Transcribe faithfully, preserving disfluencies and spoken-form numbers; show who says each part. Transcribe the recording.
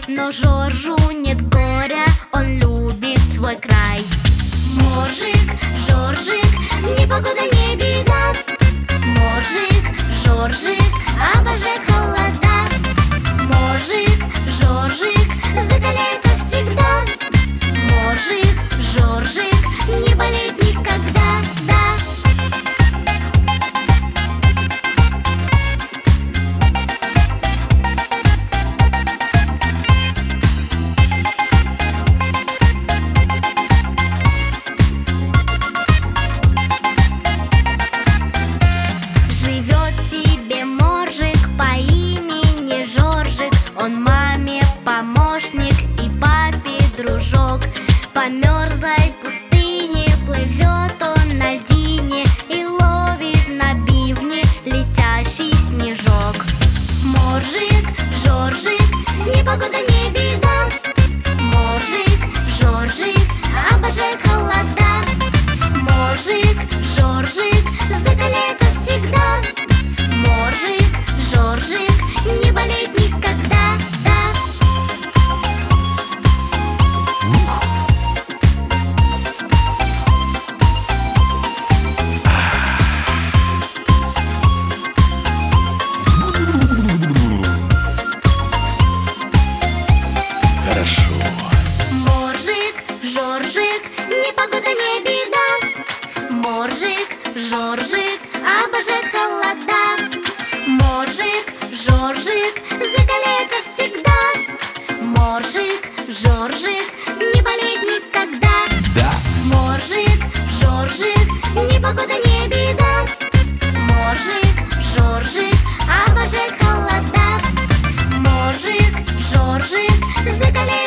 Speaker 1: Но Жоржу нет горя, он любит свой край. Моржик, Жоржик, ни погода, ни беда. Моржик, Жоржик, обожает холода. Моржик, Жоржик, закаляется всегда. Моржик, Жоржик, не болеет никогда, да. Живет себе моржик по имени Жоржик. Он маме помощник и папе дружок. По мерзлой пустыне плывет он на льдине и ловит на бивне летящий снежок. Моржик, Жоржик, ни погода, ни беда. Моржик, Жоржик, обожает холода. Моржик, Жоржик, закаляется всегда. Моржик, Жоржик, не болеет никогда, да.
Speaker 2: Хорошо.
Speaker 1: Моржик, Жоржик, ни погода, ни беда. Моржик, Жоржик, обожает холода. Моржик, Жоржик, закаляется всегда. Моржик, Жоржик, не болеет никогда.
Speaker 2: Да.
Speaker 1: Моржик, Жоржик, ни погода, ни беда. Моржик, Жоржик, обожает холода. Моржик, Жоржик, закаляется